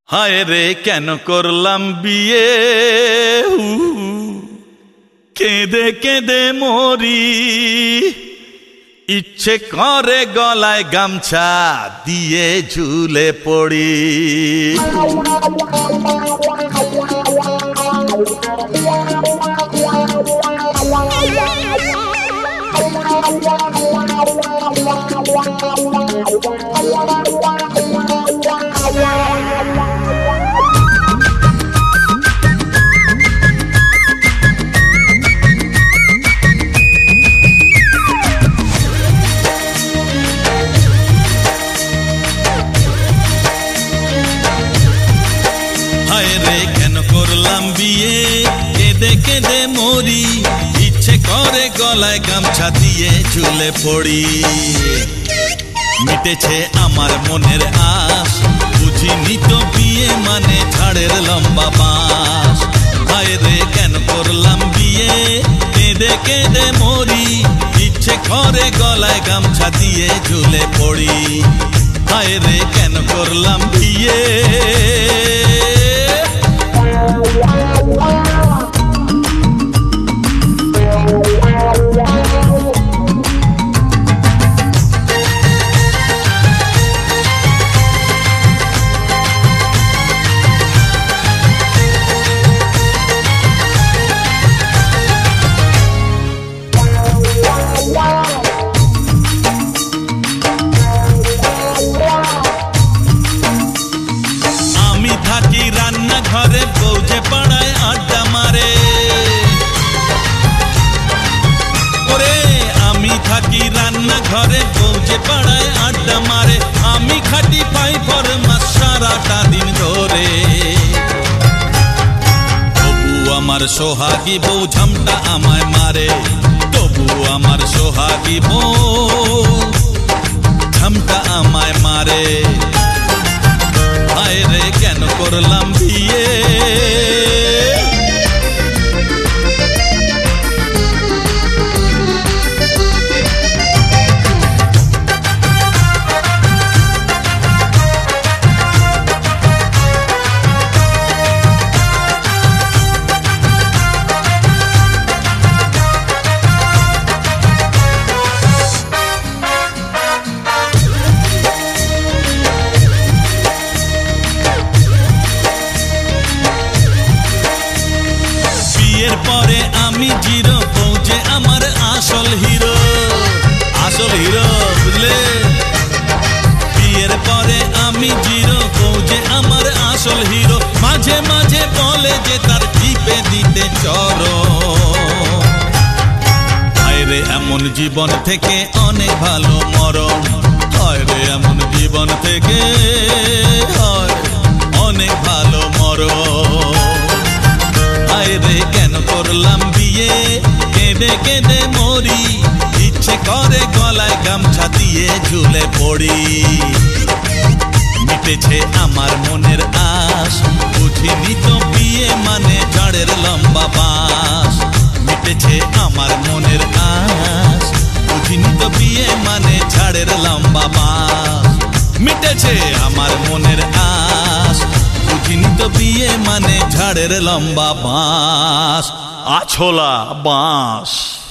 হায় রে কেন করলাম বিয়ে, কেঁদে কেঁদে মরি। ইচ্ছে করে গলায় গামছা দিয়ে ঝুলে পড়ি। হায় রে কেন করলাম বিয়ে, কেঁদে কেঁদে মরি। ইচ্ছে করে গলায় গামছা দিয়ে ঝুলে পড়ি। মিটেছে আমার মনের আশ, বুঝিনি তো বিয়ে মানে ঝাড়ের লম্বা বাঁশ। হায় রে কেন করলাম বিয়ে, কেঁদে কেঁদে মরি। ইচ্ছে করে গলায় গামছা দিয়ে ঝুলে পড়ি। হায় রে কেন করলাম বিয়ে। রান্নাঘরে বউ যে পাড়ায় আড্ডা মারে। ওরে আমি থাকি রান্নাঘরে, বউ যে পাড়ায় আড্ডা মারে। আমি খাটি পাই ফরমাস সারাটা দিন ধরে। তবু আমার সোহাগী বউ ঝামটা আমায় মারে। তবু আমার সোহাগী বউ ঝামটা আমায় মারে। হায় রে কেন করলাম বিয়ে। পরে আমি জিরো, বউ যে আমার আসল হিরো। আসল হিরো বুঝলে। বিয়ের পরে আমি জিরো, বউ যে আমার আসল হিরো। মাঝে মাঝে বলে যে তার টিপে দিতে চরো। হায় রে এমন জীবন থেকে অনেক ভালো মরণ। হায় রে এমন জীবন থেকে হয় অনেক ভালো মরণ। হায় রে কেন করলাম বিয়ে, কেঁদে কেঁদে মরি। ইচ্ছে করে গলায় গামছা দিয়ে ঝুলে পড়ি। মিটেছে আমার মনের আশ, বুঝিনি তো বিয়ে মানে ঝাড়ের লম্বা বাঁশ। মিটেছে আমার মনের আশ, বুঝিনি তো বিয়ে মানে ঝাড়ের লম্বা বাঁশ। মিটেছে আমার মনের আশ, বুঝিনি তো বিয়ে মানে ঝাড়ের লম্বা বাঁশ। আছোলা বাঁশ।